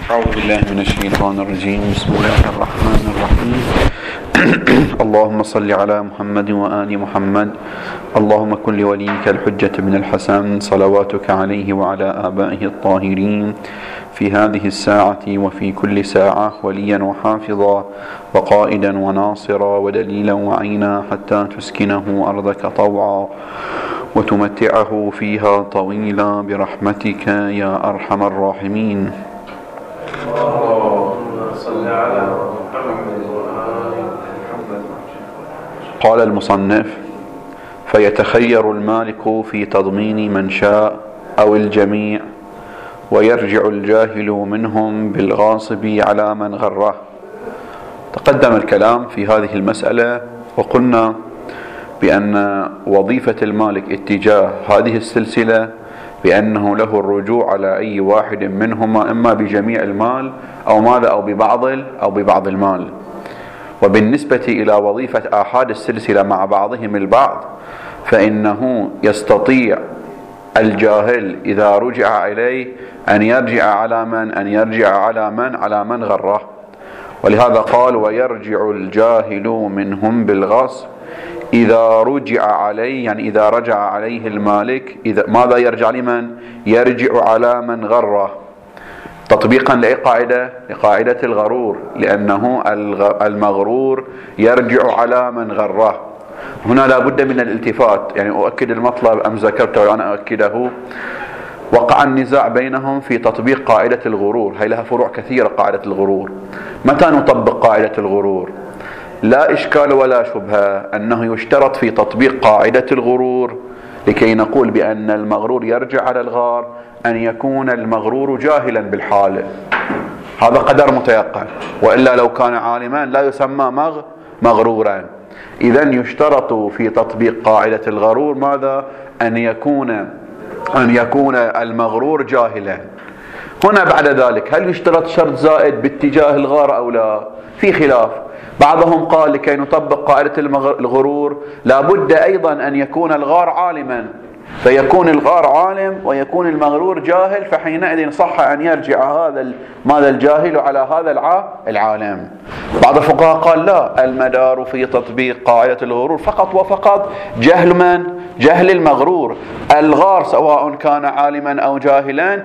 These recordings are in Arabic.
أعوذ بالله من الشيطان الرجيم. بسم الله الرحمن الرحيم. اللهم صل على محمد وآل محمد. اللهم كن لوليك الحجة بن الحسن صلواتك عليه وعلى آبائه الطاهرين في هذه الساعة وفي كل ساعة وليا وحافظا وقائدا وناصرا ودليلا وعينا حتى تسكنه أرضك طوعا وتمتعه فيها طويلا برحمتك يا أرحم الراحمين. اللهم صل على محمد وآل محمد. قال المصنف: فيتخير المالك في تضمين من شاء أو الجميع، ويرجع الجاهل منهم بالغاصب على من غره. تقدم الكلام في هذه المسألة وقلنا بأن وظيفة المالك اتجاه هذه السلسلة بأنه له الرجوع على أي واحد منهما إما بجميع المال أو ببعض المال. وبالنسبة إلى وظيفة آحاد السلسلة مع بعضهم البعض فإنه يستطيع الجاهل إذا رجع إليه أن يرجع على من غره. ولهذا قال: ويرجع الجاهل منهم بالغصب. إذا رجع عليه يعني إذا رجع عليه المالك، ماذا يرجع لمن؟ يرجع على من غره، تطبيقا لأي قاعدة؟ لقاعدة الغرور، لأنه المغرور يرجع على من غره. هنا لا بد من الالتفات، يعني أؤكد المطلب أم ذكرته وأنا أؤكده. وقع النزاع بينهم في تطبيق قاعدة الغرور، هي لها فروع كثيرة. قاعدة الغرور متى نطبق قاعدة الغرور؟ لا إشكال ولا شبهة أنه يشترط في تطبيق قاعدة الغرور لكي نقول بأن المغرور يرجع على الغار أن يكون المغرور جاهلا بالحال، هذا قدر متيقن، وإلا لو كان عالما لا يسمى مغرورا. إذن يشترط في تطبيق قاعدة الغرور ماذا؟ أن يكون المغرور جاهلا. هنا بعد ذلك هل يشترط شرط زائد باتجاه الغار أو لا؟ في خلاف. بعضهم قال لكي نطبق قاعدة الغرور لابد أيضا أن يكون الغار عالما، فيكون الغار عالم ويكون المغرور جاهل، فحينئذ صح أن يرجع هذا الجاهل على هذا العالم. بعض الفقهاء قال لا، المدار في تطبيق قاعدة الغرور فقط وفقط جهل من؟ جهل المغرور. الغار سواء كان عالما أو جاهلا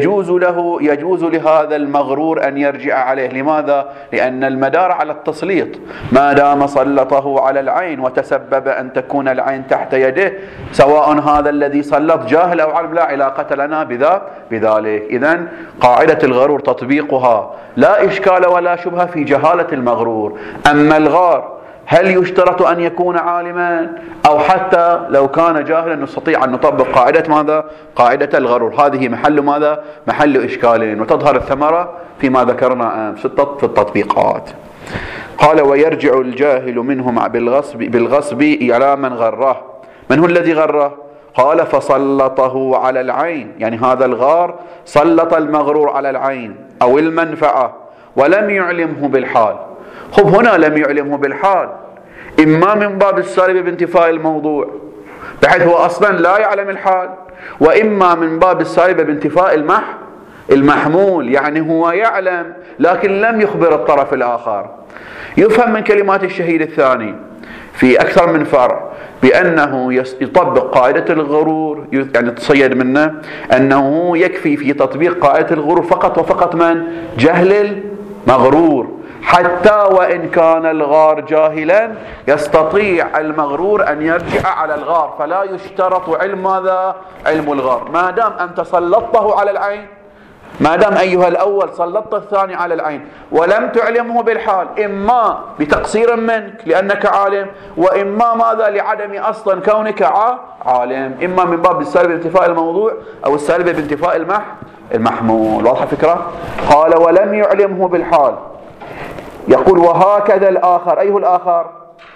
يجوز لهذا المغرور أن يرجع عليه. لماذا؟ لأن المدار على التسليط، ما دام سلطه على العين وتسبب أن تكون العين تحت يده، سواء هذا الذي سلط جاهل أو عالم لا علاقة لنا بذلك. إذن قاعدة الغرور تطبيقها لا إشكال ولا شبهة في جهالة المغرور. أما الغار هل يشترط أن يكون عالما أو حتى لو كان جاهلا نستطيع أن نطبق قاعدة ماذا؟ قاعدة الغرور. هذه محل ماذا؟ محل إشكال، وتظهر الثمرة فيما ذكرنا في التطبيقات. قال: ويرجع الجاهل منهم بالغصب على من غره. من هو الذي غره؟ قال: فسلطه على العين، يعني هذا الغار سلط المغرور على العين أو المنفعة ولم يعلمه بالحال. هنا لم يعلمه بالحال إما من باب السالب بانتفاء الموضوع بحيث هو أصلا لا يعلم الحال، وإما من باب السالب بانتفاء المحمول، يعني هو يعلم لكن لم يخبر الطرف الآخر. يفهم من كلمات الشهيد الثاني في أكثر من فرع بأنه يطبق قاعدة الغرور، يعني تصيد منه أنه يكفي في تطبيق قاعدة الغرور فقط وفقط من؟ جهل المغرور. حتى وإن كان الغار جاهلا يستطيع المغرور أن يرجع على الغار، فلا يشترط علم ماذا؟ علم الغار. ما دام أنت سلطته على العين، ما دام أيها الأول سلطت الثاني على العين ولم تعلمه بالحال، إما بتقصير منك لأنك عالم، وإما ماذا؟ لعدم أصلا كونك عالم، إما من باب السالب بانتفاء الموضوع أو السالب بانتفاء المحمول. واضحة الفكرة؟ قال: ولم يعلمه بالحال. يقول: وهكذا الآخر. أيه الآخر؟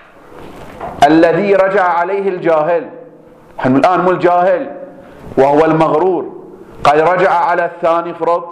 الذي رجع عليه الجاهل. نحن الآن مو الجاهل وهو المغرور، قد رجع على الثاني. فرض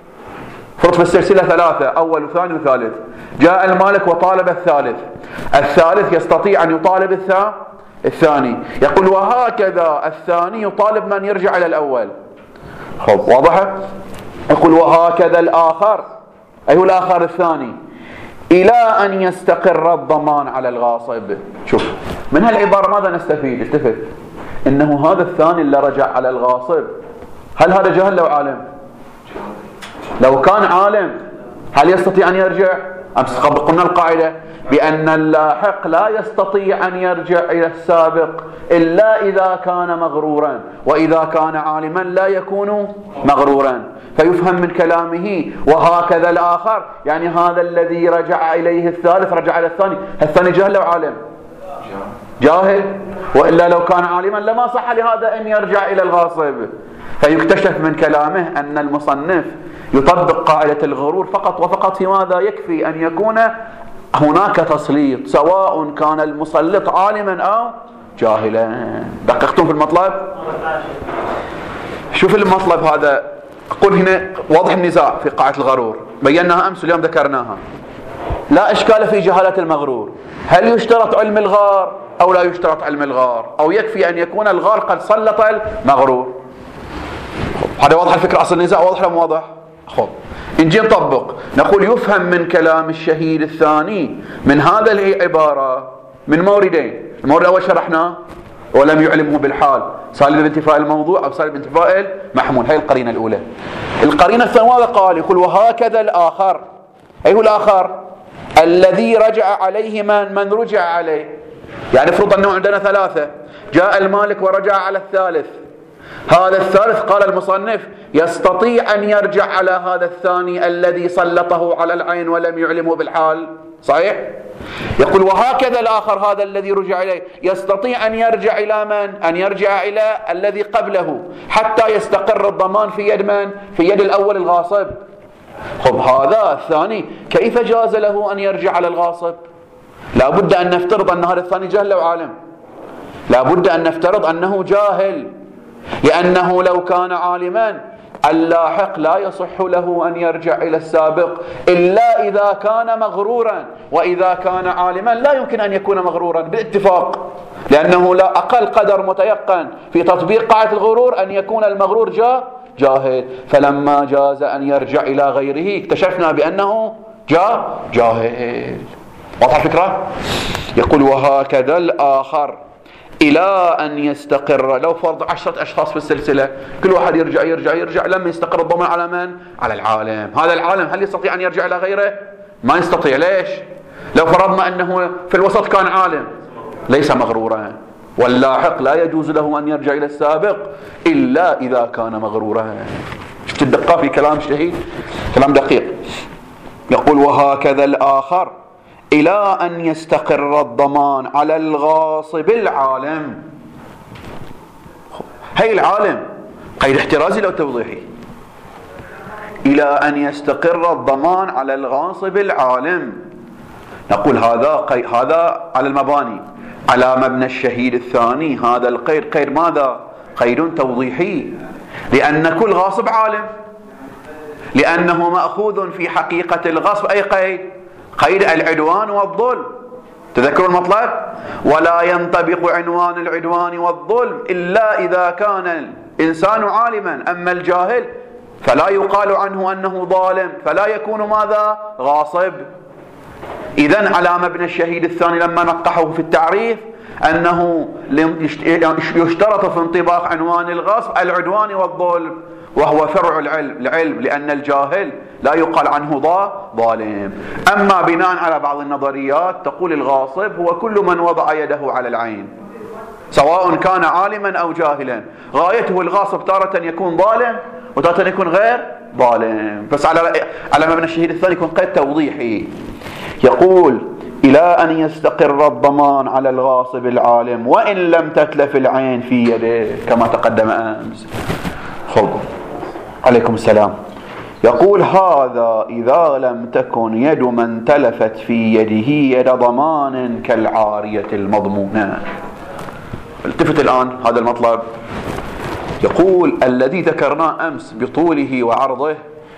في السلسلة ثلاثة، أول وثاني وثالث. جاء المالك وطالب الثالث يستطيع أن يطالب الثاني. يقول: وهكذا الثاني يطالب من يرجع إلى الأول. واضحة؟ يقول وهكذا الآخر، أي هو الآخر الثاني، إلى أن يستقر الضمان على الغاصب. شوف من هالعبارة ماذا نستفيد؟ التفت إنه هذا الثاني اللي رجع على الغاصب، هل هذا جاهل لو عالم؟ لو كان عالم هل يستطيع أن يرجع؟ أمس قلنا القاعدة بأن اللاحق لا يستطيع أن يرجع إلى السابق إلا إذا كان مغرورا، وإذا كان عالما لا يكون مغرورا. فيفهم من كلامه وهكذا الآخر، يعني هذا الذي رجع إليه الثالث رجع إلى الثاني، الثاني جاهل أو عالم؟ جاهل، وإلا لو كان عالما لما صح لهذا أن يرجع إلى الغاصب. فيكتشف من كلامه أن المصنف يطبق قاعدة الغرور فقط وفقط في ماذا؟ يكفي أن يكون هناك تسليط سواء كان المسلط عالما أو جاهلا. دققتم في المطلب؟ شوف المطلب هذا، أقول هنا واضح النزاع في قاعدة الغرور، بيناها أمس اليوم ذكرناها. لا إشكال في جهالة المغرور، هل يشترط علم الغار أو لا يشترط علم الغار، أو يكفي أن يكون الغار قد سلط المغرور؟ هذا واضح الفكرة، أصل النزاع واضح ولا مو واضح؟ خب نجي نطبق، نقول يفهم من كلام الشهيد الثاني من هذا العبارة من موردين. المورد الأول شرحناه ولم يعلمه بالحال، سالب بانتفاء الموضوع أو سالب بانتفاء المحمول، هي القرينة الأولى. القرينة الثانية ماذا قال؟ يقول وهكذا الآخر، أي هو الآخر؟ الذي رجع عليه من رجع عليه. يعني افرض أنه عندنا ثلاثة، جاء المالك ورجع على الثالث، هذا الثالث قال المصنف يستطيع أن يرجع على هذا الثاني الذي سلطه على العين ولم يعلمه بالحال، صحيح؟ يقول وهكذا الآخر، هذا الذي رجع إليه يستطيع أن يرجع إلى من؟ أن يرجع إلى الذي قبله حتى يستقر الضمان في يد من؟ في يد الأول الغاصب. خب هذا الثاني كيف جاز له أن يرجع على الغاصب؟ لا بد أن نفترض أن هذا الثاني جاهل أو عالم، لا بد أن نفترض أنه جاهل، لأنه لو كان عالما اللاحق لا يصح له أن يرجع إلى السابق إلا إذا كان مغرورا، وإذا كان عالما لا يمكن أن يكون مغرورا بالاتفاق، لأنه لا أقل قدر متيقن في تطبيق قاعدة الغرور أن يكون المغرور جاهل. فلما جاز أن يرجع إلى غيره اكتشفنا بأنه جاهل. واضح الفكرة؟ يقول وهكذا الآخر إلى أن يستقر. لو فرض 10 أشخاص في السلسلة كل واحد يرجع لما يستقر الضمان على من؟ على العالم. هذا العالم هل يستطيع أن يرجع إلى غيره؟ ما يستطيع. ليش؟ لو فرضنا أنه في الوسط كان عالم ليس مغرورا، واللاحق لا يجوز له أن يرجع إلى السابق إلا إذا كان مغرورا. شفت الدقة في كلام الشهيد؟ كلام دقيق. يقول وهكذا الآخر إلى أن يستقر الضمان على الغاصب العالم. هي العالم قيد احترازي لو توضيحي. إلى أن يستقر الضمان على الغاصب العالم. نقول هذا على المباني، على مبنى الشهيد الثاني هذا القيد قيد ماذا؟ قيد توضيحي، لأن كل غاصب عالم، لأنه مأخوذ في حقيقة الغصب أي قيد العدوان والظلم. تذكروا المطلب؟ ولا ينطبق عنوان العدوان والظلم إلا إذا كان الإنسان عالما، أما الجاهل فلا يقال عنه أنه ظالم، فلا يكون ماذا؟ غاصب. إذن على مبنى الشهيد الثاني لما نقحه في التعريف أنه يشترط في انطباق عنوان الغصب العدوان والظلم، وهو فرع العلم، لأن الجاهل لا يقال عنه ظالم. أما بناء على بعض النظريات تقول الغاصب هو كل من وضع يده على العين سواء كان عالما أو جاهلا. غايته الغاصب تارة يكون ظالم وتارة يكون غير ظالم، بس على مبنى الشهيد الثاني يكون قيد توضيحي. يقول إلى أن يستقر الضمان على الغاصب العالم وإن لم تتلف العين في يده، كما تقدم أمس. خذ عليكم السلام. يقول هذا إذا لم تكن يد من تلفت في يده يد ضمان كالعارية المضمونة. التفت الآن هذا المطلب. يقول الذي ذكرناه أمس بطوله وعرضه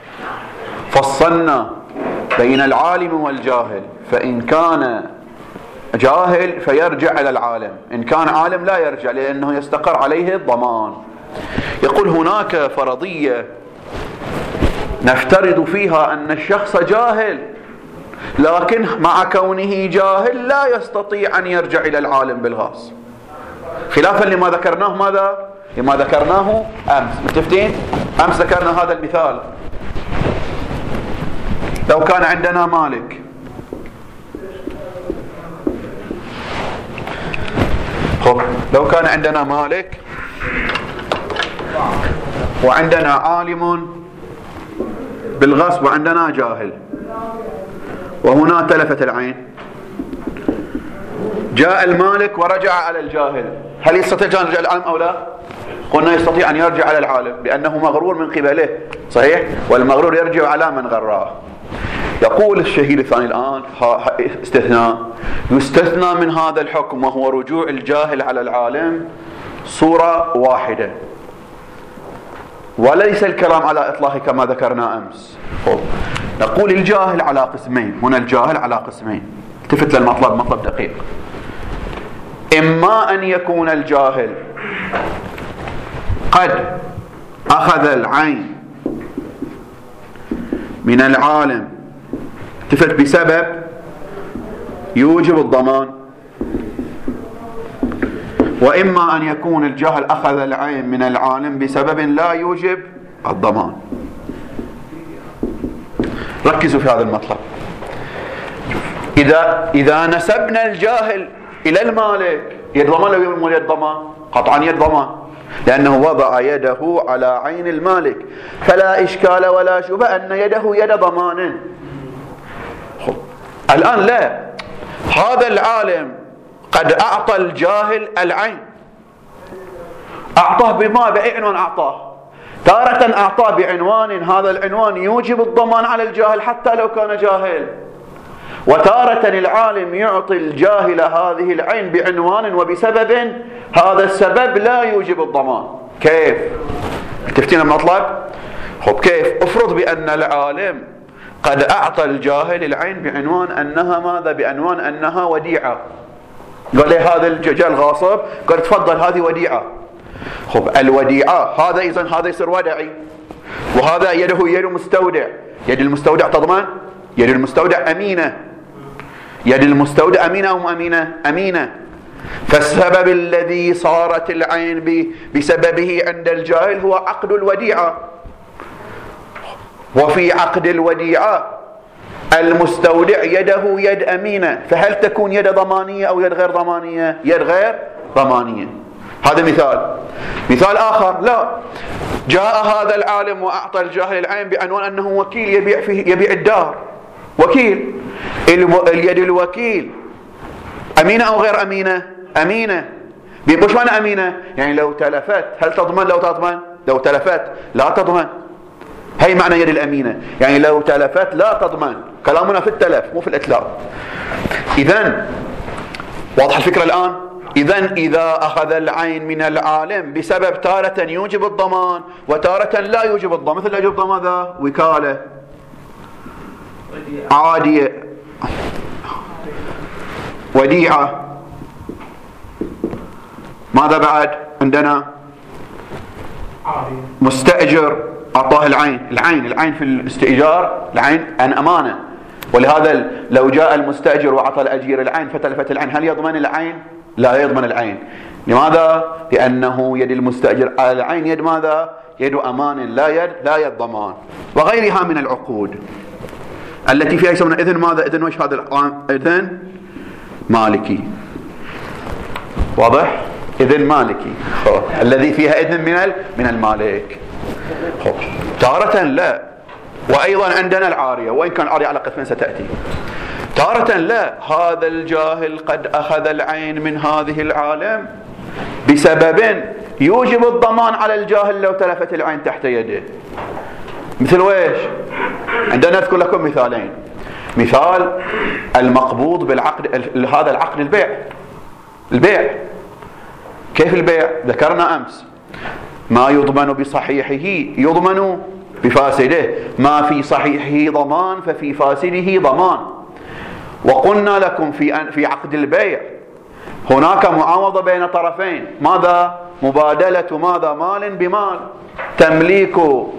فصلنا بين العالم والجاهل، فإن كان جاهل فيرجع إلى العالم، إن كان عالم لا يرجع لأنه يستقر عليه الضمان. يقول هناك فرضية نفترض فيها أن الشخص جاهل، لكن مع كونه جاهل لا يستطيع أن يرجع إلى العالم بالغاص، خلافا لما ذكرناه ماذا؟ لما ذكرناه أمس. متفقين؟ أمس ذكرنا هذا المثال. لو كان عندنا مالك لو كان عندنا مالك وعندنا عالم بالغصب وعندنا جاهل، وهنا تلفت العين، جاء المالك ورجع على الجاهل، هل يستطيع أن يرجع العالم أو لا؟ قلنا يستطيع أن يرجع على العالم لأنه مغرور من قبله، صحيح؟ والمغرور يرجع على من غراه. يقول الشهيد الثاني الآن استثناء، يستثنى من هذا الحكم وهو رجوع الجاهل على العالم صورة واحدة، وليس الكلام على إطلاقه كما ذكرنا أمس. نقول الجاهل على قسمين، هنا الجاهل على قسمين، التفت للمطلب، مطلب دقيق. إما أن يكون الجاهل قد أخذ العين من العالم التفت بسبب يوجب الضمان، وإما أن يكون الجاهل أخذ العين من العالم بسبب لا يوجب الضمان. ركزوا في هذا المطلب. إذا نسبنا الجاهل إلى المالك يد ضمان لو يد ضمان؟ قطعا يد ضمان، لأنه وضع يده على عين المالك، فلا إشكال ولا شبه أن يده يد ضمان. الآن لا، هذا العالم قد أعطى الجاهل العين، أعطاه بما بأي عنوان أعطاه؟ تارة أعطاه بعنوان هذا العنوان يوجب الضمان على الجاهل حتى لو كان جاهل، وتارة العالم يعطي الجاهل هذه العين بعنوان وبسبب هذا السبب لا يوجب الضمان. كيف؟ تفتين المطلب؟ كيف؟ افرض بأن العالم قد أعطى الجاهل العين بعنوان أنها ماذا؟ بعنوان أنها وديعة. قال لي هذا الجاهل غاصب، قال تفضل هذه وديعة. الوديعة هذا إذن هذا يصير ودعي، وهذا يده يد مستودع. يد المستودع تضمن؟ يد المستودع أمينة. يد المستودع أمينة أو أمينة؟ أمينة. فالسبب الذي صارت العين بسببه عند الجاهل هو عقد الوديعة، وفي عقد الوديعة المستودع يده يد أمينة، فهل تكون يد ضمانية أو يد غير ضمانية؟ يد غير ضمانية. هذا مثال. مثال آخر، لا، جاء هذا العالم وأعطى الجاهل العين بعنوان أنه وكيل يبيع الدار، وكيل. اليد الوكيل أمينة أو غير أمينة؟ أمينة. وش معنى أمينة؟ يعني لو تلفت هل تضمن؟ لو تضمن؟ لو تلفت لا تضمن. هي معنى يد الأمينة، يعني لو تلفت لا تضمن. كلامنا في التلف مو في الإتلاف. إذن واضح الفكرة الآن؟ إذن إذا أخذ العين من العالم بسبب تارة يوجب الضمان وتارة لا يوجب الضمان، مثل لا يوجب الضمان ماذا؟ وكالة عادية، وديعة، ماذا بعد عندنا؟ مستأجر أعطاه العين. العين في الاستئجار العين أن أمانة، ولهذا لو جاء المستأجر وعطى الأجير العين فتلفت العين، هل يضمن العين؟ لا يضمن العين. لماذا؟ لأنه يد المستأجر على العين يد ماذا؟ يد أمان، لا يد ضمان. وغيرها من العقود التي فيها يسمون إذن ماذا؟ إذن وش هذا؟ إذن مالكي. واضح؟ إذن مالكي الذي فيها إذن من المالك. تارة لا، وأيضا عندنا العارية، وإن كان العارية على قسمين ستأتي. تارة لا، هذا الجاهل قد أخذ العين من هذه العالم بسبب يوجب الضمان على الجاهل لو تلفت العين تحت يده. مثل ويش؟ عندنا نذكر لكم مثالين. مثال المقبوض بالعقد، هذا العقد البيع. كيف البيع؟ ذكرنا أمس ما يضمن بصحيحه يضمن بفاسده، ما في صحيحه ضمان ففي فاسده ضمان. وقلنا لكم في عقد البيع هناك معاوضة بين طرفين، ماذا؟ مبادلة ماذا؟ مال بمال، تمليك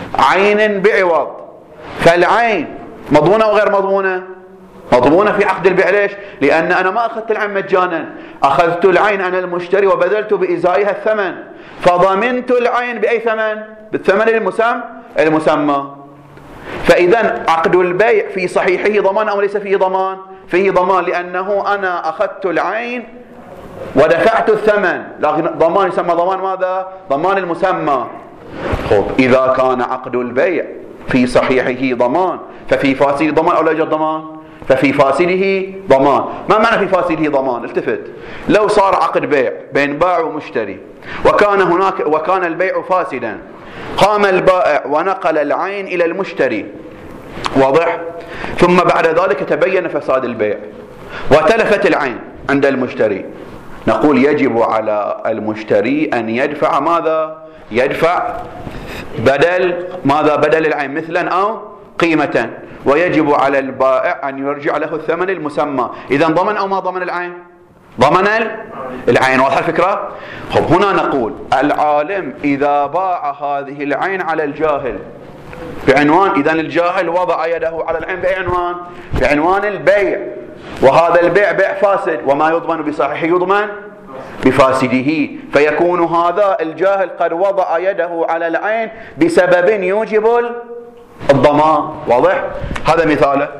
عين بعوض، فالعين مضمونة أو غير مضمونة؟ مضمونة في عقد البيع. ليش؟ لأن أنا ما أخذت العين مجانا، أخذت العين أنا المشتري وبذلت بإزائها الثمن، فضمنت العين بأي ثمن؟ بالثمن المسمى. فإذا عقد البيع في صحيحه ضمان أو ليس فيه ضمان؟ فيه ضمان، لأنه أنا أخذت العين ودفعت الثمن، لكن ضمان يسمى ضمان ماذا؟ ضمان المسمى. إذا كان عقد البيع في صحيحه ضمان ففي فاسده ضمان أو لا يوجد ضمان؟ ففي فاسده ضمان. ما معنى في فاسده ضمان؟ التفت، لو صار عقد بيع بين بائع ومشتري وكان البيع فاسدا، قام البائع ونقل العين إلى المشتري، واضح؟ ثم بعد ذلك تبين فساد البيع وتلفت العين عند المشتري، نقول يجب على المشتري أن يدفع ماذا؟ يدفع بدل ماذا؟ بدل العين مثلا أو قيمة، ويجب على البائع أن يرجع له الثمن المسمى. إذا ضمن أو ما ضمن العين؟ ضمن العين. واضح الفكرة؟ هنا نقول العالم إذا باع هذه العين على الجاهل بعنوان، إذا الجاهل وضع يده على العين بأي عنوان؟ بعنوان البيع، وهذا البيع بيع فاسد، وما يضمن بصحيحه يضمن بفاسده، فيكون هذا الجاهل قد وضع يده على العين بسبب يوجب الضمان. واضح؟ هذا مثاله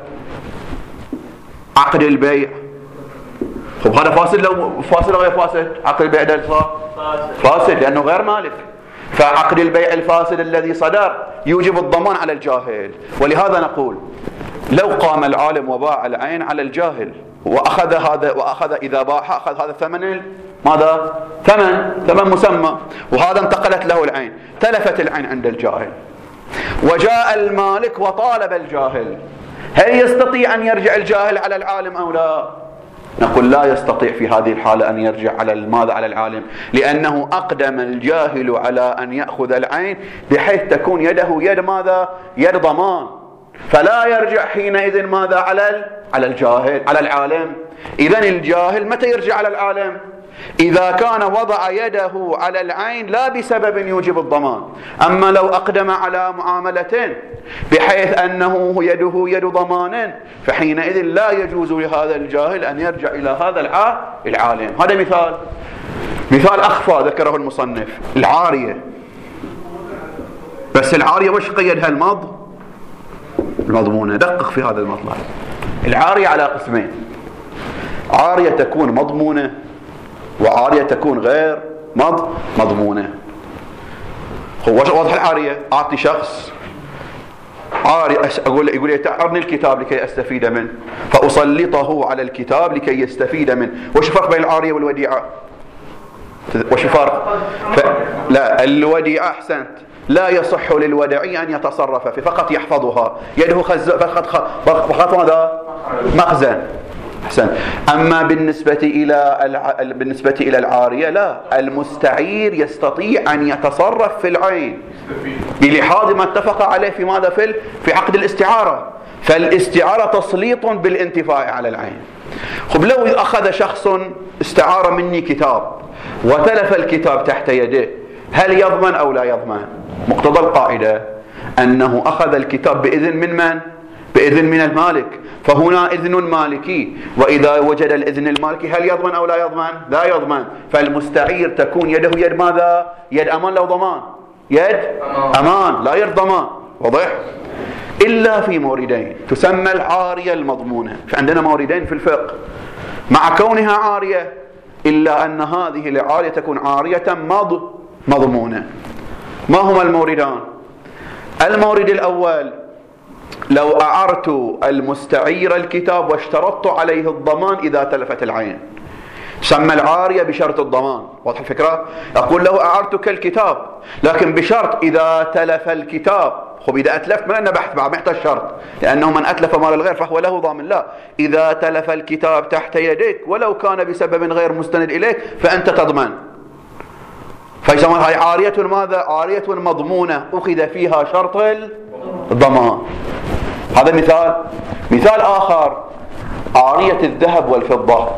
عقد البيع. هذا فاسد لو فاسد أو غير فاسد؟ عقد البيع ده فاسد لأنه غير مالك، فعقد البيع الفاسد الذي صدر يوجب الضمان على الجاهل. ولهذا نقول لو قام العالم وباع العين على الجاهل وأخذ إذا باع أخذ هذا الثمن ماذا؟ ثمن مسمى، وهذا انتقلت له العين، تلفت العين عند الجاهل، وجاء المالك وطالب الجاهل، هل يستطيع أن يرجع الجاهل على العالم أو لا؟ نقول لا يستطيع في هذه الحالة أن يرجع على ماذا؟ على العالم، لأنه أقدم الجاهل على أن يأخذ العين بحيث تكون يده يد ماذا؟ يد ضمان، فلا يرجع حينئذ ماذا؟ على الجاهل، على العالم. إذن الجاهل متى يرجع على العالم؟ إذا كان وضع يده على العين لا بسبب يوجب الضمان. أما لو أقدم على معاملة بحيث أنه يده يد ضمان، فحينئذ لا يجوز لهذا الجاهل أن يرجع إلى هذا العالم. هذا مثال أخفى ذكره المصنف، العارية. بس العارية وش قيدها؟ المضمونة. دقق في هذا المطلب. العارية على قسمين، عارية تكون مضمونة وعارية تكون غير مضمونة. واضح العارية؟ أعطي شخص عاري، يقول لي أعرني الكتاب لكي أستفيد منه، فأسلطه على الكتاب لكي يستفيد منه. وش الفرق بين العارية والوديعة؟ وش الفرق؟ لا، الوديعة أحسنت لا يصح للودعي أن يتصرف فيه، فقط يحفظها، يده فقط ماذا؟ مخزن. أحسن. أما بالنسبة إلى العارية لا، المستعير يستطيع أن يتصرف في العين بلحاظ ما اتفق عليه في ماذا؟ في عقد الاستعارة. فالاستعارة تسليط بالانتفاع على العين. لو أخذ شخص استعار مني كتاب وتلف الكتاب تحت يده، هل يضمن أو لا يضمن؟ مقتضى القاعدة أنه أخذ الكتاب بإذن من من؟ بإذن من المالك، فهنا إذن مالكي، وإذا وجد الإذن المالكي هل يضمن أو لا يضمن؟ لا يضمن. فالمستعير تكون يده يد ماذا؟ يد أمان لو ضمان؟ يد أمان لا يد ضمان. واضح؟ إلا في موردين تسمى العارية المضمونة. فعندنا موردين في الفقه مع كونها عارية، إلا أن هذه العارية تكون عارية مضمونة. ما هما الموردان؟ المورد الأول، لو أعرت المستعير الكتاب واشترطت عليه الضمان إذا تلفت العين، سمى العارية بشرط الضمان. واضح الفكرة؟ أقول له أعرتك الكتاب لكن بشرط إذا تلف الكتاب. إذا أتلفت من أنا بحث بعد محتاج شرط، لأنه من أتلف مال الغير فهو له ضامن. لا، إذا تلف الكتاب تحت يديك ولو كان بسبب غير مستند إليك فأنت تضمن. فيسمى هاي عارية ماذا؟ عارية مضمونة أخذ فيها شرط الضمان. هذا مثال آخر، عارية الذهب والفضة.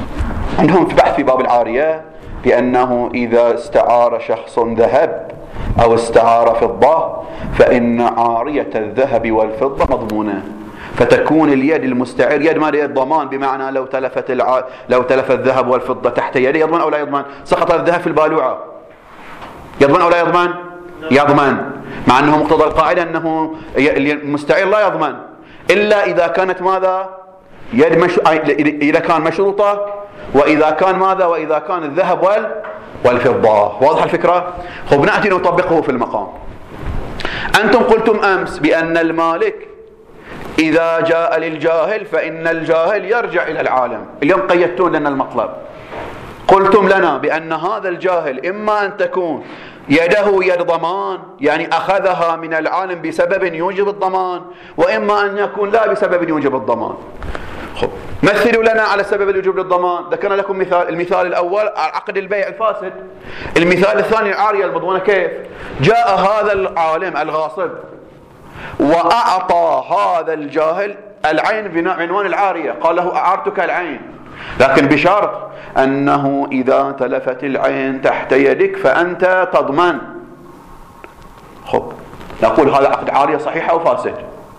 عندهم في بحث في باب العارية بأنه إذا استعار شخص ذهب أو استعار فضة فإن عارية الذهب والفضة مضمونة، فتكون اليد المستعير يد ما يد ضمان، بمعنى لو تلف الذهب والفضة تحت يده يضمن أو لا يضمن؟ سقط الذهب في البالوعة يضمن أو لا يضمن؟ يضمن، مع أنه مقتضى القاعدة أنه المستعير لا يضمن إلا إذا كانت ماذا؟ إذا كان مشروطة، وإذا كان ماذا؟ وإذا كان الذهب والفضة. واضح الفكرة؟ خب نأتي نطبقه في المقام. أنتم قلتم أمس بأن المالك إذا جاء للجاهل فإن الجاهل يرجع إلى العالم. اليوم قيدتون لنا المطلب، قلتم لنا بأن هذا الجاهل إما أن تكون يده يد ضمان، يعني أخذها من العالم بسبب يوجب الضمان، وإما أن يكون لا بسبب يوجب الضمان. مثلوا لنا على السبب اللي يوجب الضمان. ذكرنا لكم مثال، المثال الأول عقد البيع الفاسد، المثال الثاني العارية المضمونة. كيف؟ جاء هذا العالم الغاصب وأعطى هذا الجاهل العين بعنوان العارية، قال له أعرتك العين، لكن بشرط أنه إذا تلفت العين تحت يدك فأنت تضمن. خب نقول هذا عقد عارية صحيح أو فاسد؟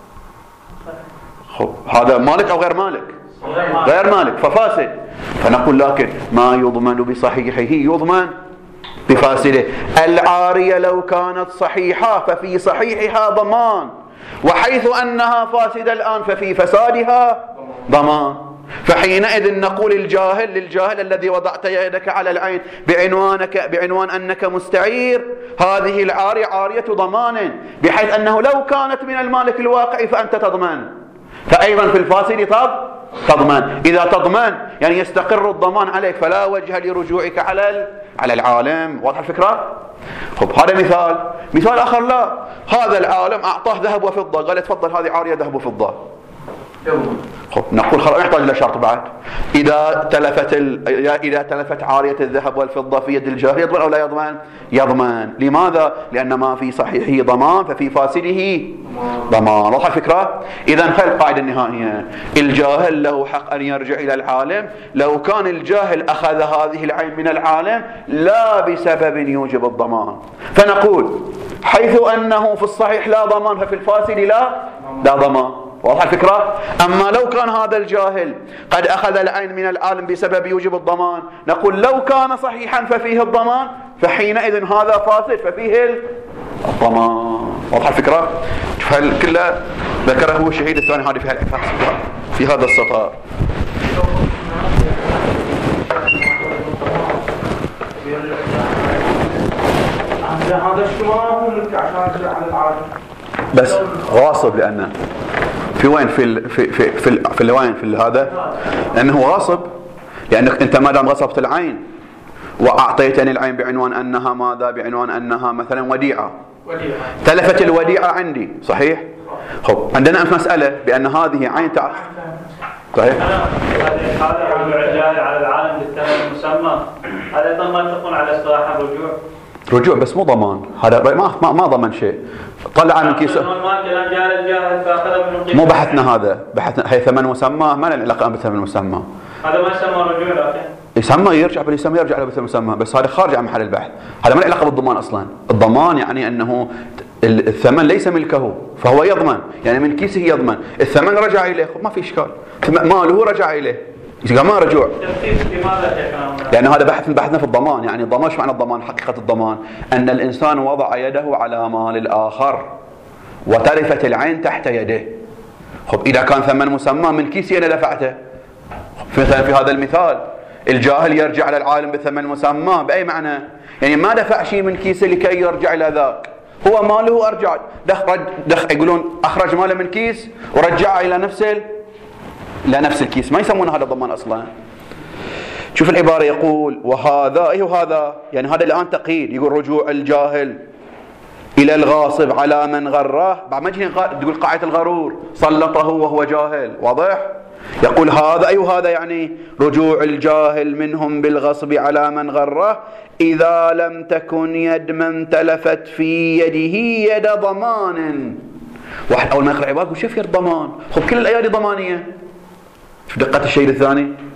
خب هذا مالك أو غير مالك؟ غير مالك ففاسد. فنقول لكن ما يضمن بصحيحه يضمن بفاسده. العارية لو كانت صحيحة ففي صحيحها ضمان، وحيث أنها فاسدة الآن ففي فسادها ضمان. فحينئذ نقول للجاهل الذي وضعت يدك على العين بعنوان أنك مستعير، هذه العارية عارية ضمان، بحيث أنه لو كانت من المالك الواقعي فأنت تضمن، فأيضا في الفاسد تضمن. إذا تضمن يعني يستقر الضمان عليك، فلا وجه لرجوعك على العالم. واضح الفكرة؟ خب هذا مثال آخر. لا، هذا العالم أعطاه ذهب وفضة، قال تفضل هذه عارية ذهب وفضة. خب نقول خلاص يحتاج إلى شرط بعد، إذا تلفت عارية الذهب والفضة في يد الجاهل يضمن أو لا يضمن؟ يضمن. لماذا؟ لأن ما في صحيحه ضمان ففي فاسده ضمان. واضح الفكرة؟ إذن هاي القاعدة النهائية، الجاهل له حق أن يرجع إلى العالم لو كان الجاهل أخذ هذه العين من العالم لا بسبب يوجب الضمان. فنقول حيث أنه في الصحيح لا ضمان ففي الفاسد لا ضمان. واضح الفكرة؟ أما لو كان هذا الجاهل قد أخذ العين من العالم بسبب يوجب الضمان، نقول لو كان صحيحا ففيه الضمان، فحينئذ هذا فاسد ففيه الضمان. واضح الفكرة؟ كله ذكره الشهيد الثاني هذه فيها الإفاق في هذا السطر. هذا شو ما هو ملك عشان يرجع على العالم، بس غاصب. لأنه في وين في وين في هذا؟ لأنه غاصب، لأنك أنت ما دام غصبت العين وأعطيتني العين بعنوان أنها ماذا؟ بعنوان أنها مثلا وديعة، تلفت الوديعة عندي، صحيح؟ خب عندنا مسألة بأن هذه عين صحيح؟ هذا الرجوع على العالم بالثمن المسمى، هذا أيضا ما تكون على اصطلاح رجوع بس مو ضمان. هذا ما ضمن شيء. طلع من كيسه، مو بحثنا هذا، بحثنا هي ثمن مسمى، ما له علاقه بالثمن المسمى. هذا ما يسمى رجوع، لكن يسمى يرجع له بالثمن المسمى، بس هذا خارج عن محل البحث. هذا ما له علاقه بالضمان اصلا. الضمان يعني انه الثمن ليس ملكه فهو يضمن، يعني من كيسه يضمن. الثمن رجع اليه، ما في اشكال، ماله رجع اليه، ما رجوع. لأن هذا بحثنا في الضمان. يعني الضمان شو معنى الضمان؟ حقيقة الضمان أن الإنسان وضع يده على مال الآخر وتلفت العين تحت يده. خب إذا كان ثمن مسمى من كيسي أنا دفعته، مثلا في هذا المثال الجاهل يرجع على العالم بالثمن مسمى بأي معنى؟ يعني ما دفع شيء من كيسه لكي يرجع إلى ذاك، هو ماله أرجع، يقولون أخرج ماله من كيس ورجعه إلى نفس الكيس، ما يسمون هذا ضمان أصلا. شوف العبارة، يقول وهذا هذا يعني هذا الآن تقييد، يقول رجوع الجاهل إلى الغاصب على من غره، بعد ما تجي تقول قاعدة الغرور سلطه وهو جاهل. واضح؟ يقول هذا يعني رجوع الجاهل منهم بالغصب على من غره إذا لم تكن يد من تلفت في يده يد ضمان. واحد أول ما يقرأ عبارة يقول شوف يد ضمان، خب كل الأيادي ضمانية. شوف دقة الشيء الثاني،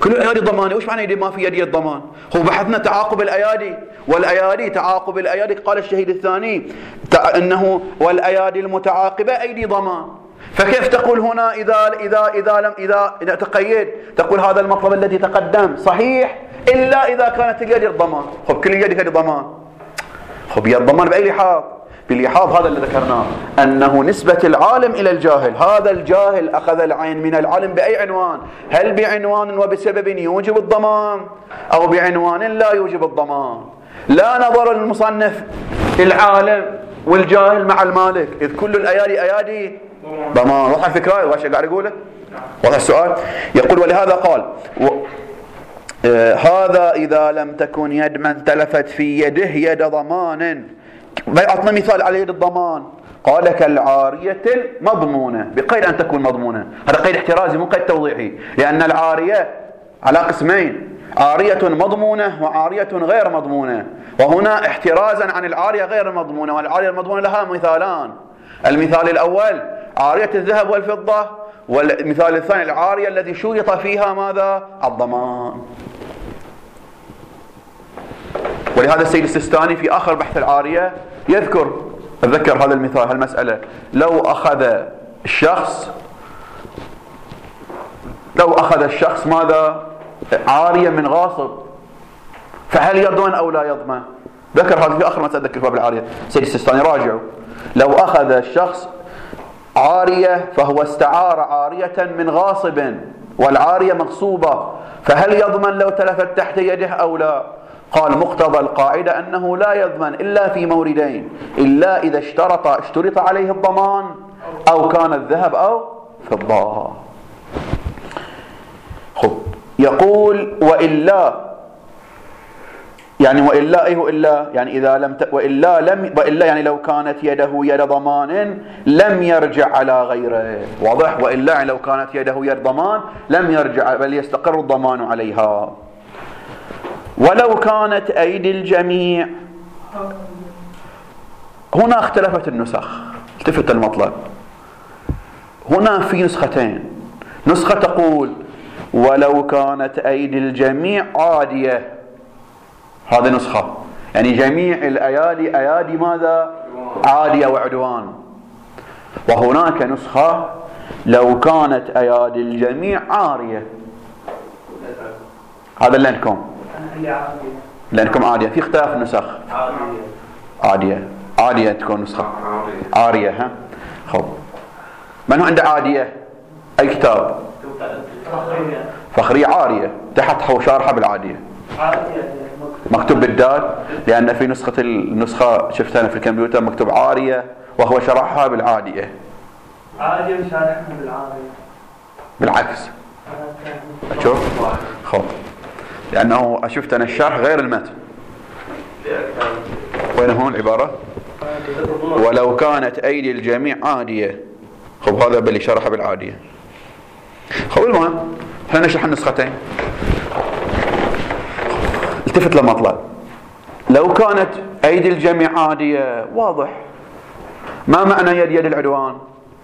كل الأيادي ضمانية. وش معنى يدي ما في يدي الضمان؟ هو بحثنا تعاقب الأيادي، والأيادي تعاقب الأيادي قال الشهيد الثاني أنه والأيادي المتعاقبة أيدي ضمان. فكيف تقول هنا إذا تقيد تقول هذا المطلب الذي تقدم صحيح إلا إذا كانت اليد الضمان. خب كل اليد هذه ضمان. خب يد الضمان بأي لحاظ؟ باللحاظ هذا اللي ذكرناه، أنه نسبة العالم إلى الجاهل. هذا الجاهل أخذ العين من العالم بأي عنوان؟ هل بعنوان وبسبب يوجب الضمان أو بعنوان لا يوجب الضمان؟ لا نظر المصنف العالم والجاهل مع المالك، إذ كل الأيادي أيادي ضمان. واضح الفكرة؟ واش قاعد يقوله؟ واضح السؤال؟ يقول ولهذا قال هذا إذا لم تكن يد من تلفت في يده يد ضمان. أعطنا مثال على يد الضمان، قال كالعارية المضمونة، بقيد أن تكون مضمونة. هذا قيد احترازي مو قيد توضيحي، لأن العارية على قسمين، عارية مضمونة وعارية غير مضمونة، وهنا احترازا عن العارية غير المضمونة. والعارية المضمونة لها مثالان، المثال الأول عارية الذهب والفضة، والمثال الثاني العارية الذي شرط فيها ماذا؟ الضمان. ولهذا السيد السيستاني في آخر بحث العارية أتذكر هذا المثال، هالمسألة، لو أخذ الشخص ماذا؟ عارية من غاصب، فهل يضمن أو لا يضمن؟ ذكر هذا في آخر ما تذكر باب العارية السيد السيستاني، راجعوا. لو أخذ الشخص عارية فهو استعار عارية من غاصب والعارية مغصوبة، فهل يضمن لو تلفت تحت يده أو لا؟ قال مقتضى القاعدة أنه لا يضمن إلا في موردين، إلا إذا اشترط عليه الضمان أو كان الذهب أو فضة. خب يقول وإلا يعني إذا لم وإلا يعني لو كانت يده يد ضمان لم يرجع على غيره. واضح؟ وإلا يعني لو كانت يده يد ضمان لم يرجع بل يستقر الضمان عليها. ولو كانت أيدي الجميع، هنا اختلفت النسخ، التفت المطلب. هنا في نسختين، نسخة تقول ولو كانت أيدي الجميع عادية، هذه نسخة يعني جميع الأيادي أيادي ماذا؟ عادية وعدوان. وهناك نسخة لو كانت أيادي الجميع عارية. هذا اللي عندكم عادية، في اختلاف النسخ. عادية تكون نسخة عارية. ها خب من هو عنده عادية؟ أي كتاب؟ فخرية عارية، تحت هو شارحة بالعادية مكتوب بالدال، لأن في النسخة شفتها أنا في الكمبيوتر مكتوب عارية وهو شرحها بالعادية. عادية وشارحها بالعارية بالعكس. شوف خب لأنه شفت أنا الشرح غير المتن. وين هون العبارة؟ ولو كانت أيدي الجميع عادية. خب هذا باللي شرحها بالعادية. خب المهم احنا نشرح النسختين. التفت للمطلب، لو كانت أيدي الجميع عادية واضح، ما معنى يد العدوان؟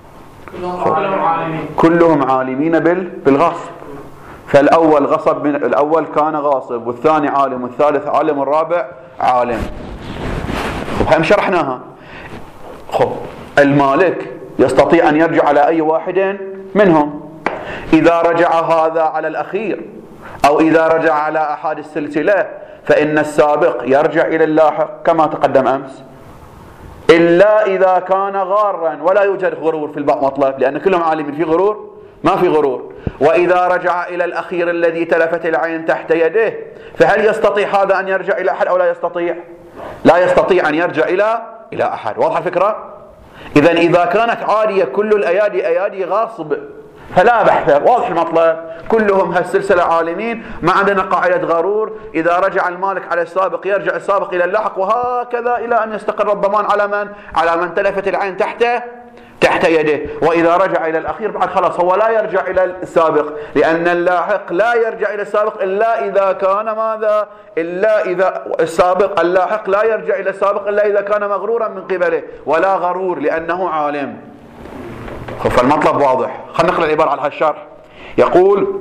كلهم عالمين بالغصب، فالأول غصب الأول كان غاصب، والثاني عالم، والثالث عالم، والرابع عالم. هم شرحناها. خب المالك يستطيع أن يرجع على أي واحد منهم، إذا رجع هذا على الأخير أو إذا رجع على أحد السلسلة فإن السابق يرجع إلى اللاحق كما تقدم أمس، إلا إذا كان غارا ولا يوجد غرور في المطلب، لأن كلهم عالمين في غرور ما في غرور. وإذا رجع إلى الأخير الذي تلفت العين تحت يده فهل يستطيع هذا أن يرجع إلى أحد أو لا يستطيع؟ لا يستطيع أن يرجع إلى أحد. واضح الفكرة؟ إذن إذا كانت عادية كل الأيادي أيادي غاصب فلا بحث. واضح المطلب؟ كلهم هالسلسلة عالمين، ما عندنا قاعدة غرور. إذا رجع المالك على السابق يرجع السابق إلى اللاحق، وهكذا إلى أن يستقر الضمان على من تلفت العين تحت يده. وإذا رجع إلى الأخير بعد خلاص هو لا يرجع إلى السابق، لأن اللاحق لا يرجع إلى السابق إلا إذا كان ماذا؟ إلا إذا السابق اللاحق لا يرجع إلى السابق إلا إذا كان مغرورا من قبله، ولا غرور لأنه عالم. فالمطلب واضح. خلينا نقرأ العبارة على هالشرح. يقول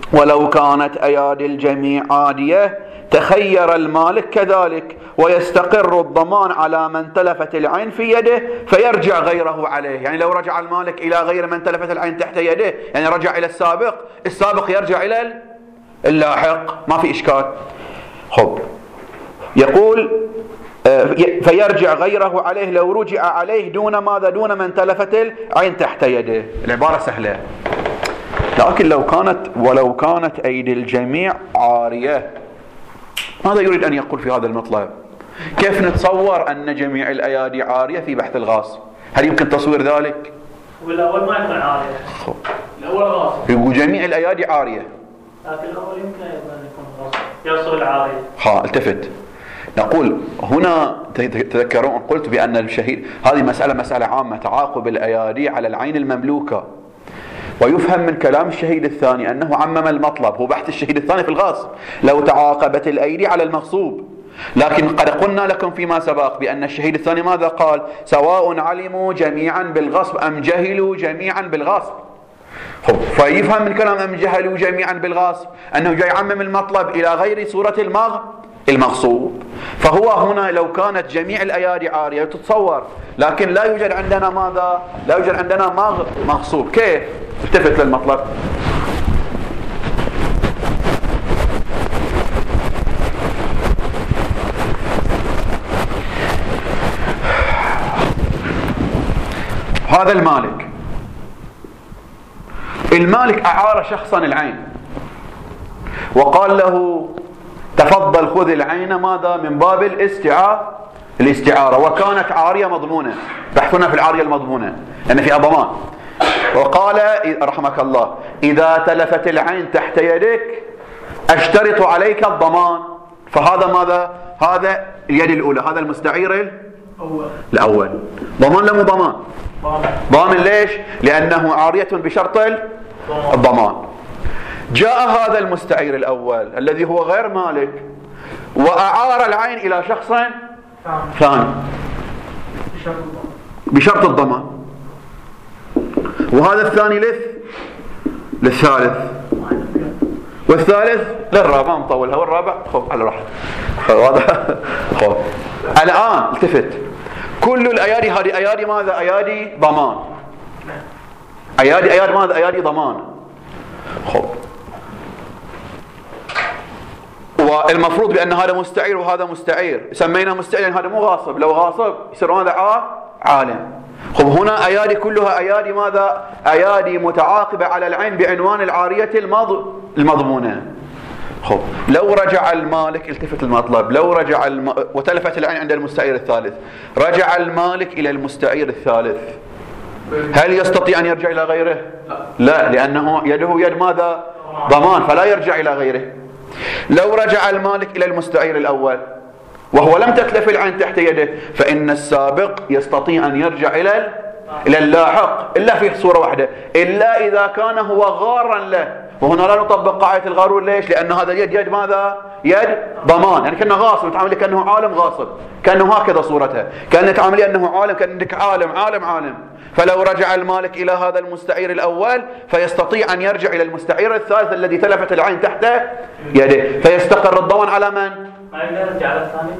ولو كانت أيادي الجميع عادية تخير المالك كذلك ويستقر الضمان على من تلفت العين في يده فيرجع غيره عليه. يعني لو رجع المالك إلى غير من تلفت العين تحت يده، يعني رجع إلى السابق يرجع إلى اللاحق، ما في إشكال. خب يقول فيرجع غيره عليه لو رجع عليه دون ماذا؟ دون من تلفت العين تحت يده. العبارة سهلة، لكن ولو كانت أيدي الجميع عارية، ماذا يريد أن يقول في هذا المطلب؟ كيف نتصور أن جميع الأيادي عارية في بحث الغاصب؟ هل يمكن تصوير ذلك؟ والأول ما يكون عارية، الأول غاصب، يقول جميع الأيادي عارية، لكن الأول يمكن أيضا يكون غاصب يصل العارية. التفت، نقول هنا تذكرون قلت بأن الشهيد هذه مسألة عامة، تعاقب الأيادي على العين المملوكة، ويفهم من كلام الشهيد الثاني أنه عمم المطلب، هو بحث الشهيد الثاني في الغاصب لو تعاقبت الأيدي على المغصوب. لكن قد قلنا لكم فيما سبق بأن الشهيد الثاني ماذا قال؟ سواء علموا جميعا بالغصب أم جهلوا جميعا بالغصب. فيفهم من كلام أم جهلوا جميعا بالغصب أنه جاي يعمم المطلب إلى غير صورة المغصوب. فهو هنا لو كانت جميع الأيادي عارية تتصور، لكن لا يوجد عندنا ماذا؟ لا يوجد عندنا مغصوب. كيف؟ التفت للمطلب. هذا المالك أعار شخصا العين وقال له تفضل خذ العين ماذا؟ من باب الاستعارة، وكانت عارية مضمونة. بحثنا في العارية المضمونة لأن فيها ضمان. وقال رحمك الله إذا تلفت العين تحت يدك أشترط عليك الضمان. فهذا ماذا؟ هذا اليد الأولى، هذا المستعير الأول. ضمان لا مو ضمان؟ ضامن. ليش؟ لأنه عارية بشرط الضمان. جاء هذا المستعير الأول الذي هو غير مالك وأعار العين إلى شخص ثاني بشرط الضمان، وهذا الثاني للثالث، والثالث للرابع. مطولها والرابع خوف على راحة. واضح؟ خوف. الآن التفت، كل الأيادي هذه أيادي ماذا؟ أيادي ضمان. أيادي ماذا؟ أيادي ضمان. خوف. والمفروض بأن هذا مستعير وهذا مستعير، سمينا مستعير هذا مو غاصب، لو غاصب يصير هذا عالم. خب هنا أيادي كلها أيادي ماذا؟ أيادي متعاقبة على العين بعنوان العارية المضمونة. خب لو رجع المالك، التفت المطلب، لو رجع وتلفت العين عند المستعير الثالث، رجع المالك إلى المستعير الثالث، هل يستطيع أن يرجع إلى غيره؟ لا، لأنه يده يد ماذا؟ ضمان، فلا يرجع إلى غيره. لو رجع المالك إلى المستعير الأول وهو لم تتلف العين تحت يده، فإن السابق يستطيع أن يرجع إلى اللاحق، إلا في صورة واحدة، إلا إذا كان هو غارا له. وهنا لا نطبق قاعدة الغرور. ليش؟ لأن هذا يد ماذا؟ يد ضمان. يعني كأنه غاصب، نتعامل كأنه عالم غاصب، كأنه هكذا صورته، كأن نتعامل أنه عالم، كأنك عالم. فلو رجع المالك إلى هذا المستعير الأول فيستطيع أن يرجع إلى المستعير الثالث الذي تلفت العين تحت يده، فيستقر الضمان على من؟ ما يرجع على الثاني،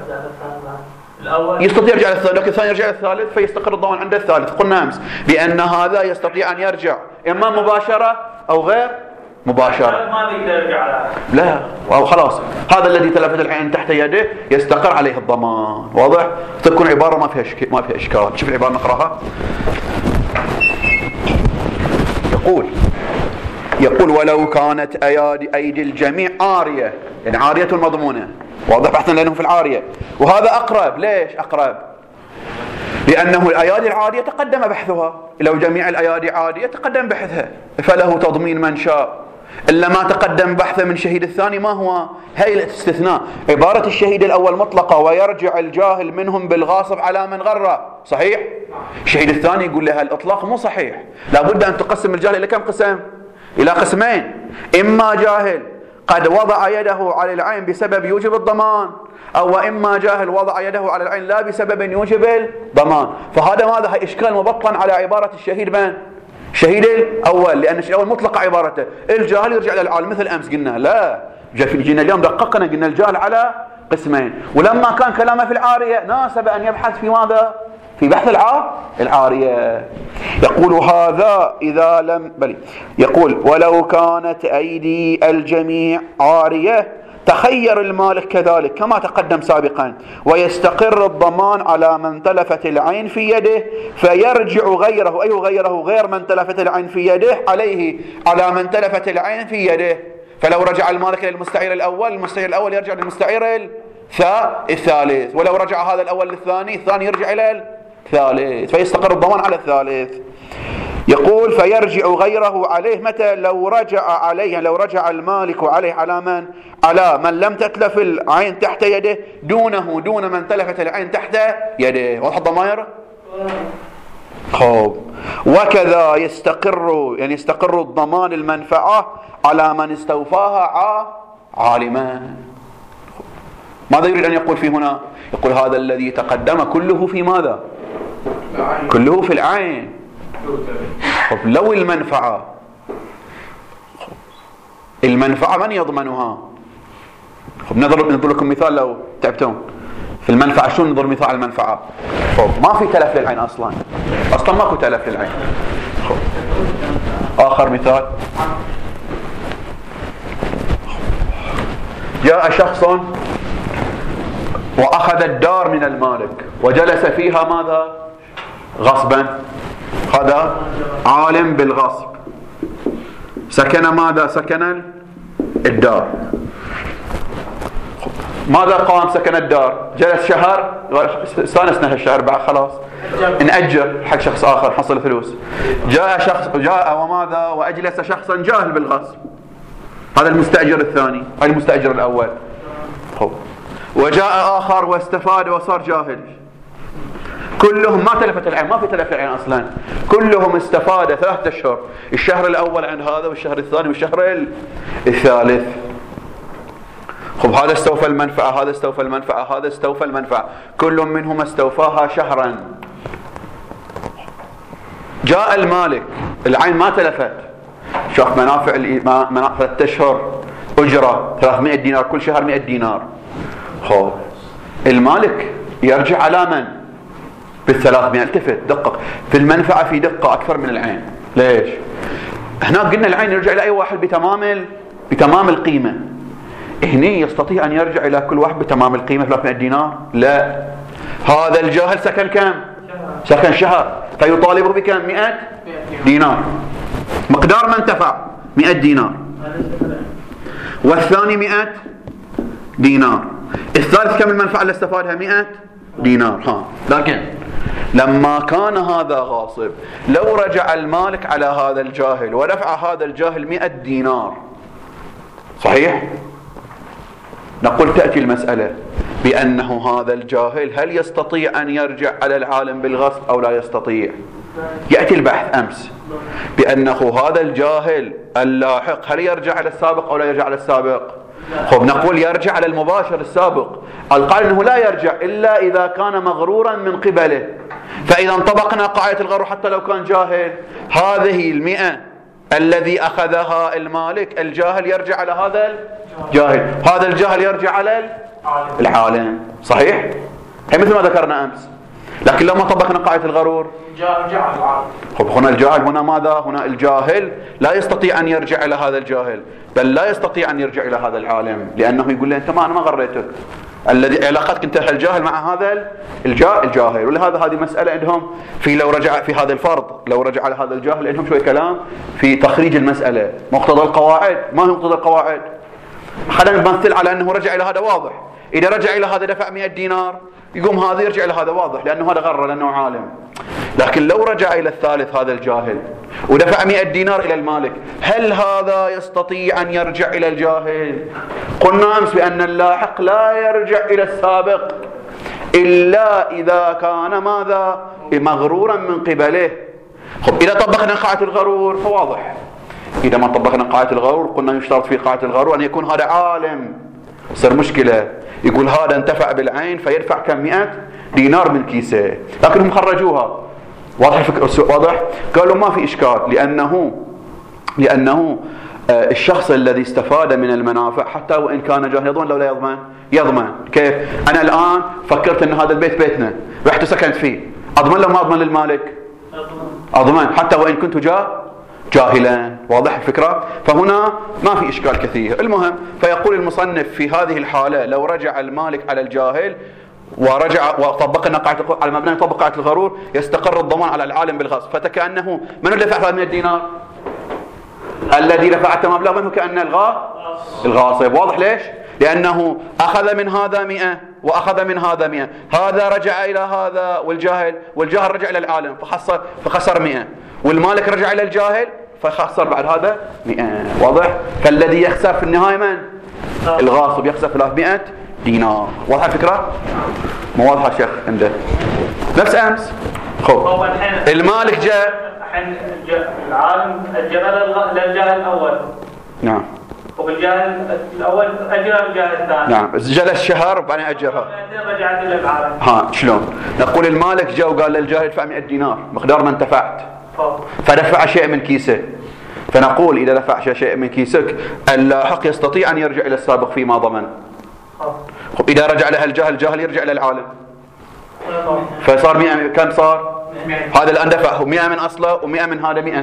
الأول يستطيع يرجع على الثالث، لكن الثاني يرجع على الثالث فيستقر الضمان عند الثالث. قلنا أمس بأن هذا يستطيع أن يرجع إما مباشرة أو غير مباشرة. ما يقدر يرجع على لا، أو خلاص هذا الذي تلفت العين تحت يده يستقر عليه الضمان. واضح؟ تكون عبارة ما فيها إشكال. شوف العبارة نقرأها. يقول ولو كانت أيدي الجميع عارية، يعني عارية مضمونة. واضح؟ بحثا لأنه في العارية، وهذا أقرب. ليش أقرب؟ لأنه الأيادي العادية تقدم بحثها، لو جميع الأيادي عادية تقدم بحثها، فله تضمين من شاء. إلا ما تقدم بحثه من شهيد الثاني ما هو؟ هي الاستثناء. عبارة الشهيد الأول مطلقة، ويرجع الجاهل منهم بالغاصب على من غره، صحيح؟ الشهيد الثاني يقول لها الإطلاق مو صحيح، لابد أن تقسم الجاهل إلى كم قسم؟ إلى قسمين، إما جاهل قد وضع يده على العين بسبب يوجب الضمان، أو إما جاهل وضع يده على العين لا بسبب يوجب الضمان. فهذا ماذا؟ إشكال مبطن على عبارة الشهيد من؟ شهيد الأول، لأن الشهيد الأول مطلق عبارته. الجاهل يرجع إلى العالم مثل أمس قلنا لا، جينا اليوم دققنا قلنا الجاهل على قسمين. ولما كان كلامه في العارية ناسب أن يبحث في ماذا؟ في بحث العارية. يقول هذا إذا لم يقول ولو كانت أيدي الجميع عارية تخير المالك كذلك كما تقدم سابقا، ويستقر الضمان على من تلفت العين في يده، فيرجع غيره، أي غيره؟ غير من تلفت العين في يده عليه على من تلفت العين في يده. فلو رجع المالك للمستعير الأول، المستعير الأول يرجع للمستعير الثالث، ولو رجع هذا الأول للثاني، الثاني يرجع إلى الثالث، فيستقر الضمان على الثالث. يقول فيرجع غيره عليه متى؟ لو رجع عليه، يعني لو رجع المالك عليه على من؟ على من لم تتلف العين تحت يده دون من تلفت العين تحت يده. واضح الضمائر؟ خب. وكذا يستقر الضمان المنفعة على من استوفاها عالما. ماذا يريد أن يقول في هنا؟ يقول هذا الذي تقدم كله في ماذا؟ كله في العين. طب لو المنفعة من يضمنها؟ نضرب لكم مثال لو تعبتون في المنفعة. شو نضرب مثال المنفعة؟ ما في تلف للعين أصلا ماكو تلف للعين. آخر مثال، جاء شخص وأخذ الدار من المالك وجلس فيها ماذا؟ غصبا. هذا عالم بالغصب، سكن ماذا؟ سكن الدار. ماذا قام؟ سكن الدار، جلس شهر، استانسنا هالشهر بعد خلاص نأجر حق شخص آخر حصل فلوس. جاء وماذا؟ وأجلس شخصا جاهل بالغصب، هذا المستأجر الثاني، هذا المستأجر الأول. وجاء آخر واستفاد وصار جاهل. كلهم ما تلفت العين، ما في تلف العين أصلا، كلهم استفاد 3 أشهر، الشهر الأول عند هذا والشهر الثاني والشهر الثالث. هذا استوفى المنفعة، هذا استوفى المنفعة، هذا استوفى المنفعة، كل منهم استوفاها شهرا. جاء المالك، العين ما تلفت، شاف منافع 3 أشهر أجرة 300 دينار، كل شهر 100 دينار. المالك يرجع على من؟ بال300. التفت دقق في المنفعة، في دقة أكثر من العين. ليش؟ هنا قلنا العين يرجع إلى أي واحد بتمام القيمة. هني يستطيع أن يرجع إلى كل واحد بتمام القيمة 300 دينار؟ لا. هذا الجاهل سكن كم؟ سكن شهر، فيطالبه بكم؟ 100 دينار. مقدار ما انتفع 100 دينار، والثاني 100 دينار، الثالث كم المنفعة اللي استفادها؟ 100 دينار. لكن لما كان هذا غاصب، لو رجع المالك على هذا الجاهل ودفع هذا الجاهل 100 دينار، صحيح؟ نقول تأتي المسألة بأنه هذا الجاهل هل يستطيع أن يرجع على العالم بالغصب أو لا يستطيع؟ يأتي البحث أمس بأنه هذا الجاهل اللاحق هل يرجع على السابق أو لا يرجع على السابق؟ نقول يرجع على المباشر السابق. قال أنه لا يرجع إلا إذا كان مغرورا من قبله. فإذا انطبقنا قاعدة الغرور حتى لو كان جاهل، هذه 100 الذي أخذها المالك، الجاهل يرجع على هذا الجاهل، هذا الجاهل يرجع على العالم. صحيح؟ هي مثل ما ذكرنا أمس. لكن لما طبقنا قاعدة الغرور هنا الجاهل، هنا ماذا؟ هنا الجاهل لا يستطيع أن يرجع إلى هذا الجاهل، بل لا يستطيع أن يرجع إلى هذا العالم، لأنه يقول له أنت أنا ما غريتك، الذي علاقتك أنت الجاهل مع هذا الجاهل. ولهذا هذه مسألة عندهم في لو رجع في هذا الفرض، لو رجع على هذا الجاهل، عندهم شوية كلام في تخريج المسألة. مقتضى القواعد، ما هو مقتضى القواعد؟ خلينا نمثل على أنه رجع إلى هذا واضح. إذا رجع إلى هذا دفع 100 دينار، يقوم هذا يرجع إلى هذا واضح لأنه هذا غرر لأنه عالم. لكن لو رجع إلى الثالث هذا الجاهل ودفع 100 دينار إلى المالك، هل هذا يستطيع أن يرجع إلى الجاهل؟ قلنا أمس بأن اللاحق لا يرجع إلى السابق إلا إذا كان ماذا؟ مغرورا من قبله. إذا طبقنا قاعدة الغرور فواضح. إذا ما طبقنا قاعدة الغرور قلنا يشترط في قاعدة الغرور أن يكون هذا عالم. صار مشكلة، يقول هذا انتفع بالعين فيدفع كم 100 دينار من كيسه، لكنهم خرجوها واضح الفكرة؟ واضح؟ قالوا ما في إشكال، لأنه الشخص الذي استفاد من المنافع حتى وإن كان جاهل يضمن لو لا يضمن؟ يضمن. كيف؟ أنا الآن فكرت أن هذا البيت بيتنا، رحت سكنت فيه، أضمن لو ما أضمن للمالك؟ أضمن حتى وإن كنت جاهلا. واضح الفكرة؟ فهنا ما في إشكال كثير. المهم، فيقول المصنف في هذه الحالة لو رجع المالك على الجاهل ورجع وطبقنا قاعدة على مبنى يطبق قاعدة الغرور، يستقر الضمان على العالم بالغصب. فتكأنه من اللي دفع 300 دينار؟ الذي دفع التمام مبلغ منه كأن الغاصب. واضح ليش؟ لأنه أخذ من هذا 100 وأخذ من هذا 100، هذا رجع إلى هذا والجاهل رجع إلى العالم فخسر 100، والمالك رجع إلى الجاهل فخسر بعد هذا 100. واضح؟ فالذي يخسر في النهاية من؟ الغاصب يخسر 300 دينار. واضح الفكرة؟ مو واضحة شيخ عنده؟ نفس أمس. خب المالك جاء العالم أجر للجاهل الأول. نعم. وبالجاهل الأول أجر الجاهل الثاني. نعم. جلس شهر وبعدين أجرها. رجعت إلى العالم. ها شلون؟ نقول المالك جاء وقال للجاهل ادفع 100 دينار مقدار ما انتفعت. فدفع شيء من كيسه. فنقول إذا دفع شيء من كيسك اللاحق يستطيع أن يرجع إلى السابق فيما ضمن. إذا رجع لها الجاهل يرجع إلى العالم. فصار 100. كم صار؟ هذا الآن دفع 100 من أصله و100 من هذا 100.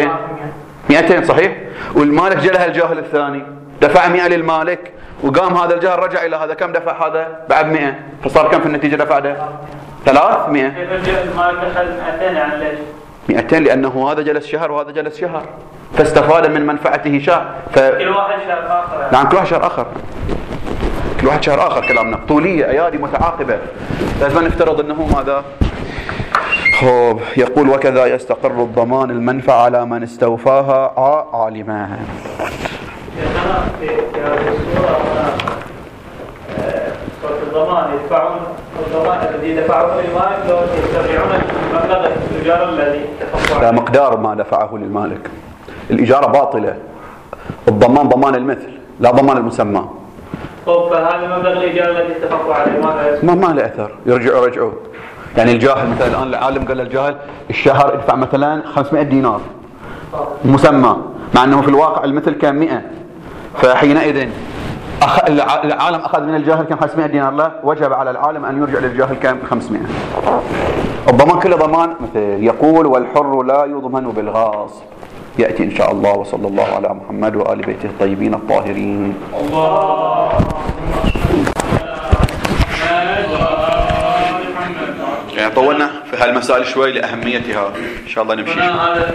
200 صحيح؟ والمالك جاء الجاهل الثاني دفع 100 للمالك وقام هذا الجاهل رجع إلى هذا، كم دفع هذا؟ بعد 100. فصار كم في النتيجة دفع ده؟ 300. المالك أخذ 200 يعني ليش؟ 200 لأنه هذا جلس شهر وهذا جلس شهر فاستفاد من منفعته شهر. كل واحد شهر آخر. نعم كل واحد شهر آخر. كل واحد شهر آخر. كلامنا طولية أيادي متعاقبة. لازم نفترض أنه ماذا؟ خب يقول وكذا يستقر الضمان المنفعة على من استوفاها عالما. في هذه الصورة صورة الضمان يدفعون الضمان الذي دفعه للمالك لو يسترجعون المبلغ الإيجار الذي اتفقوا عليه. لا مقدار ما دفعه للمالك. الإجارة باطلة. الضمان ضمان المثل لا ضمان المسمى. طب فهذا المبلغ الإيجار الذي اتفقوا عليه ما له أثر. يرجعوا يعني الجاهل مثلا الآن العالم قال للجاهل الشهر ادفع مثلا 500 دينار مسمى، مع أنه في الواقع المثل كان 100. فحينئذ العالم أخذ من الجاهل كم 500 دينار، لا وجب على العالم أن يرجع للجاهل كم 500. الضمان كله ضمان مثل. يقول والحر لا يضمن بالغاصب. يأتي إن شاء الله. وصلى الله على محمد وآل بيته الطيبين الطاهرين. الله يعني طولنا في هالمسائل شوي لأهميتها، إن شاء الله نمشي.